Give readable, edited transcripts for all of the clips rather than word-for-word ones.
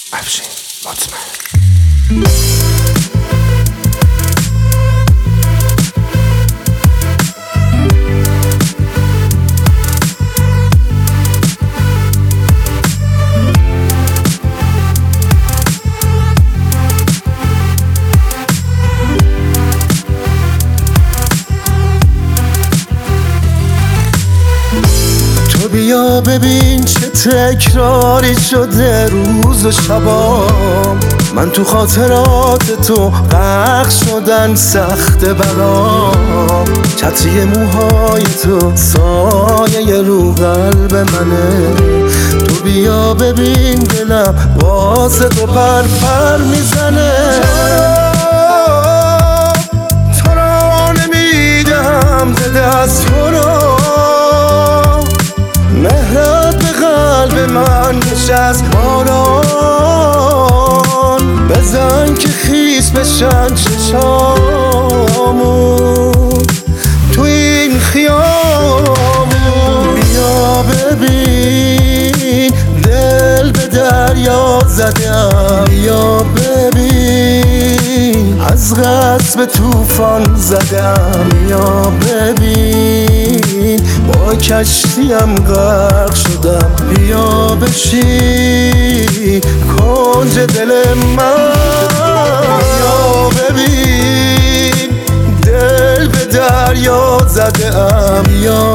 افشین مطمئن. بیا ببین چه تکراری شده روز و شبام، من تو خاطرات تو غرق شدن سخته برام. چتری موهای تو سایه رو قلب منه، تو بیا ببین دلم واسه تو پر میزنه. تو را نمیدم ز دست تو رو، مهرت به قلب من نشست باران. بزن که خیس بشن چشامون تو این خیامون. بیا ببین دل به دریا زدم، بیا ببین از قصب طوفان زدم. بیا ببین با کشتیم غرق شدم، بیا بشین کنج دل من. بیا ببین دل به دریا زدم، بیا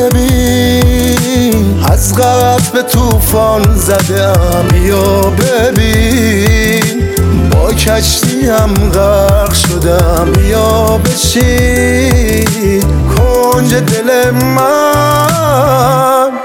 ببین از قصب طوفان زدم. بیا ببین با کشتیم غرق شدم، بیا بشین کنج دل من.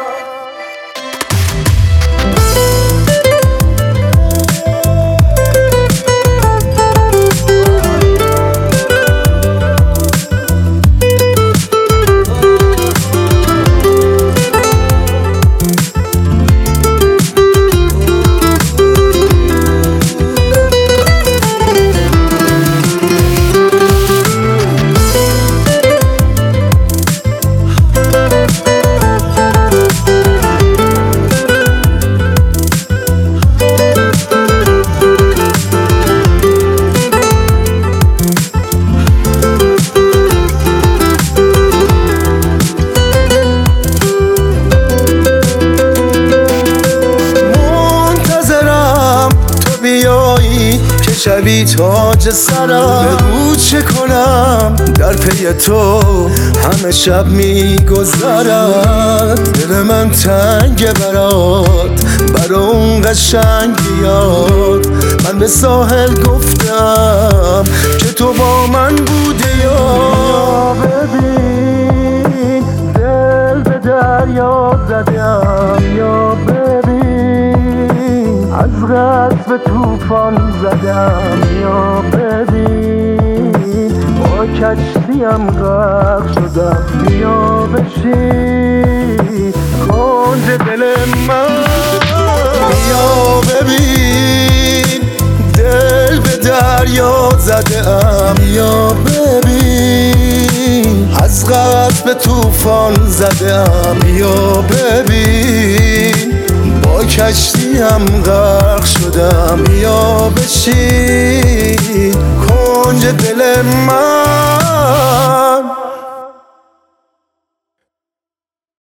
شبی تاج سرم، بگو چه کنم در پی تو همه شب میگذرد. دل من تنگ برات برا اون قشنگ بیاد. من به ساحل گفتم که تو با من بوده یا ببین دل به دریا زدم. یا ببین از قصب طوفان زدم. یا ببین با کشتیم غرق شدم، بیا بشین کنج دل من. بیا ببین دل به دریا زدم، بیا ببین از قصب طوفان زدم. بیا ببین با کشتیم غرق شدم، بیا بشین کنج دل من.